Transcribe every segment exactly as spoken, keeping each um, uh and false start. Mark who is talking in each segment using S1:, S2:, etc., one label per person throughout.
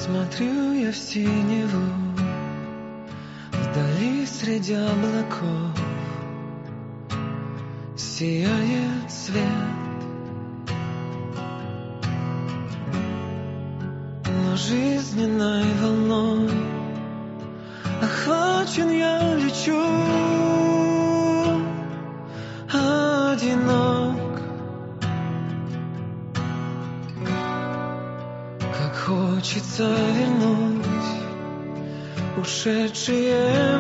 S1: Смотрю я в синеву, вдали среди облаков сияет свет. Но жизненной волной охвачен я лечу, одинок, как хочется вернуть ушедшие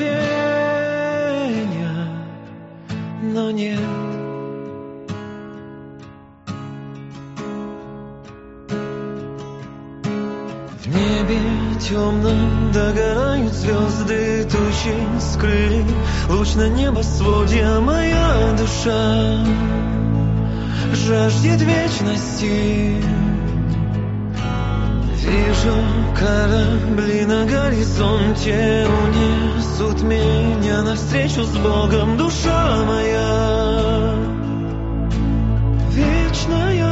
S1: мгновения, но нет. В небе темном догорают звезды, тучи скрыли луч на небосводе, а моя душа жаждет вечности. Вижу корабли на горизонте, унесут меня навстречу с Богом. Душа моя вечная.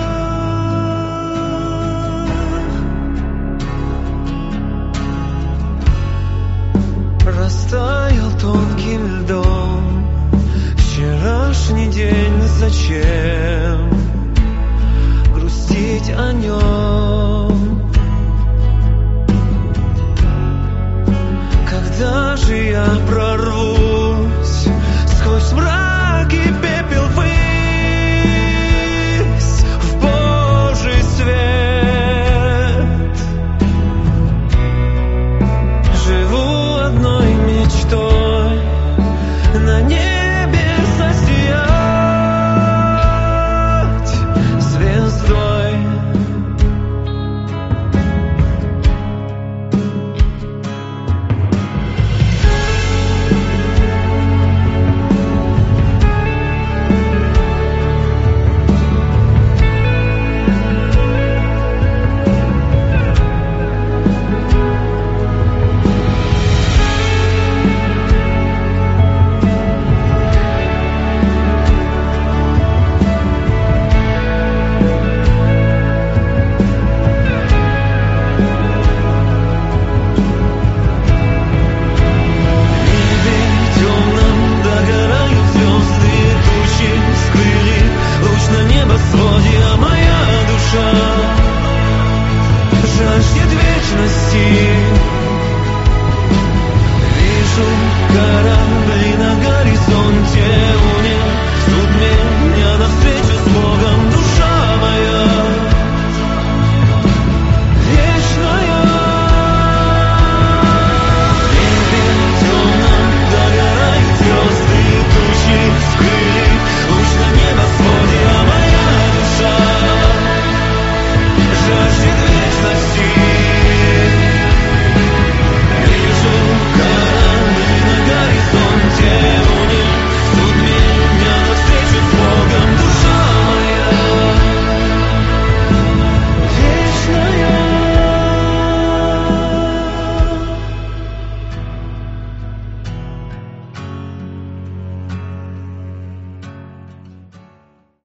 S1: Растаял тонким льдом вчерашний день, зачем грустить о нем? Когда же я прорвусь сквозь мрак и пепел ввысь в Божий свет? Живу одной мечтой на небе засиять звездой. Жаждет вечности.